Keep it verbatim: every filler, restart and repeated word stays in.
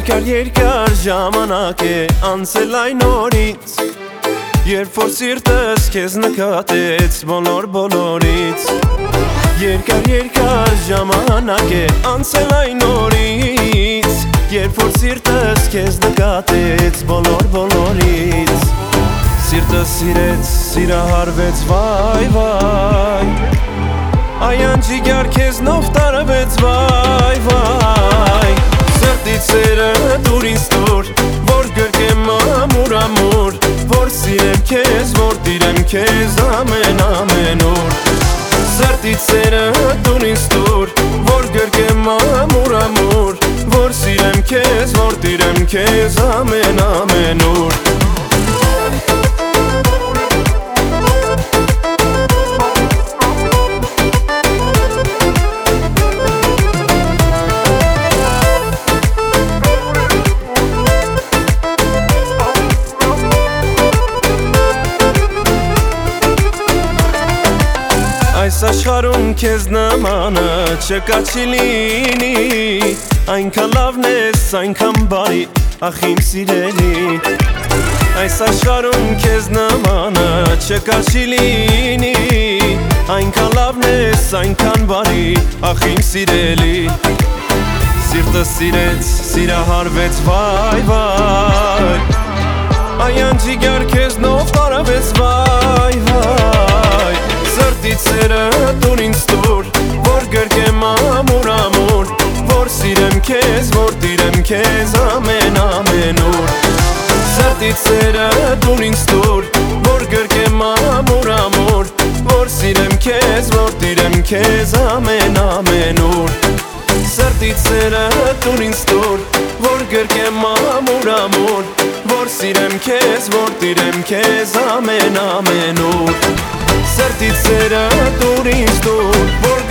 Երկար երկար ժամանակ է անցել այն օրից, երբ որ սիրտս քեզ նկատեց բոլոր բոլորից։ Երկար երկար ժամանակ է անցել այն օրից, երբ որ սիրտս քեզ նկատեց բոլոր բոլորից։ Սիրտս սիրեց, սիրահարվեց, վայ վայ, այան ջիգար քեզնով տարվեց, վայ վայ։ Սրտից սերը դուր ինձ տուր, որ գրկեմ ամուր ամուր, որ սիրեմ քեզ, որ տիրեմ քեզ ամեն ամեն օր։ Սրտից սերը դուր ինձ տուր, որ գրկեմ ամուր ամուր, որ սիրեմ քեզ, որ տիրեմ քեզ ամեն ամեն օր։ Այս աշխարհում քեզ նմանը չկա չի լինի, այնքան լավն ես, այնքան բարի, ախ իմ սիրելի։ Այս աշխարհում քեզ նմանը չկա չի լինի, այնքան լավն ես, այնքան բարի, ախ իմ սիրելի։ Սիրտս սիրեց, սիրահարվեց, վայ վայ, այան ջիգար քեզնով տարվեց, վայ վայ։ Սրտից սերը դուր ինձ տուր, որ գրկեմ ամուր ամուր, որ սիրեմ քեզ, որ տիրեմ քեզ ամեն ամեն օր։ Սրտից սերը դուր ինձ տուր, որ գրկեմ ամուր ամուր, որ սիրեմ քեզ, որ տիրեմ քեզ ամեն ամեն օր։ Սրտից սերը դուր ինձ տուր, որ գրկեմ ամուր ամուր, որ սիրեմ քեզ, որ տիրեմ քեզ ամեն ամեն օր։ Սրտից սերը դուր ինձ տուր, որ